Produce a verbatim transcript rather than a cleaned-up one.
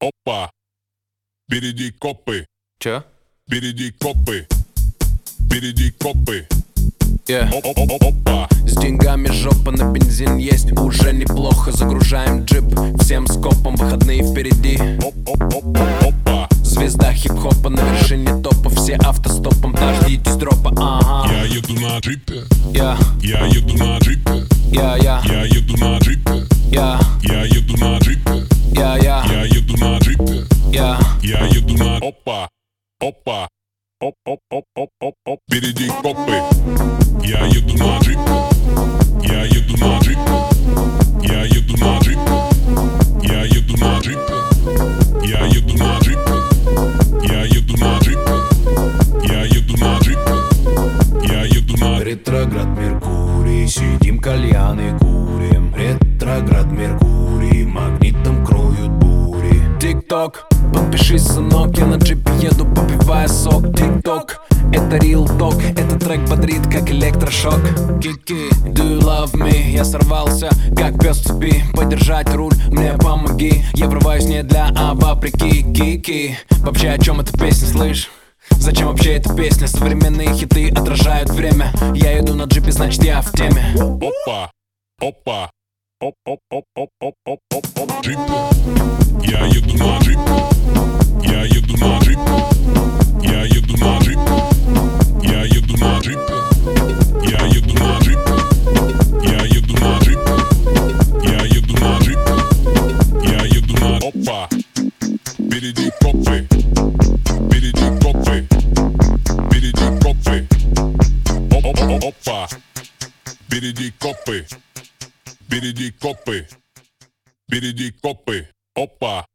Опа, впереди копы. Чё? Впереди копы. Впереди копы. Yeah. Опа. С деньгами жопа, на бензин есть уже неплохо. Загружаем джип всем скопом, выходные впереди. Опа. Звезда хип-хопа на вершине топа, все автостопом, дождитесь дропа. Ага. Я еду на джипе. Я, Я еду на джипе. я, я, Я еду на джипе. я, Я еду на джипе. я, я, Я еду на джипе. я. Я еду на... Опа. Опа. Оп, оп, оп, оп, оп, оп. Впереди копы. Я еду на джипе. Я еду на джипе. Я еду на джипе. Я еду на джипе. Я еду на джипе. Я еду на джипе. Я еду на джипе. Я еду на... Ретроград Меркурий, сидим кальяны курим. Ретроград Меркурий, магнитом кроют бури. Тик-ток, подпишись, сынок, я на джипе еду, попивая сок. Тик-ток, это real talk, этот трек бодрит, как электрошок. Кики, do you love me? Я сорвался, как пес в цепи. Подержать руль, мне помоги. Я врываюсь не для, а вопреки. Кики, вообще о чем эта песня, слышь? Зачем вообще эта песня? Современные хиты отражают время. Я иду на джипе, значит я в теме. Опа, опа, оп, оп, оп, оп, оп, оп, оп, оп, джипе. Я еду на джипе. Я еду на джипе. Я еду на джипе. Я еду на джипе. Я еду на джипе. Я еду на джипе. Я еду на джипе. Я еду на... Опа, впереди копы. Впереди копы. Впереди копы. Опа, впереди копы. Впереди копы. Впереди копы. Опа.